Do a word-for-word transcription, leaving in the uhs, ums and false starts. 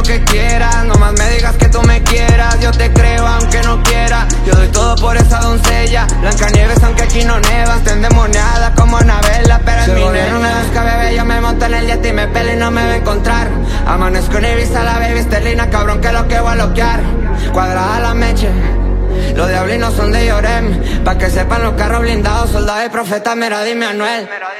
que quieras, nomás me digas que tú me quieras. Yo te creo aunque no quiera, yo doy todo por esa doncella. Blancanieves aunque aquí no nevas, está endemoniada como Anabela, pero es mi nena. Una vez que bebé yo me monto en el jet y me pela y no me va a encontrar. Amanezco en Ibiza, la baby esterlina, cabrón que lo que voy a loquear. Cuadrada la meche, los diablinos son de Llorem, pa' que sepan los carros blindados, soldado y profeta, mira dime Anuel.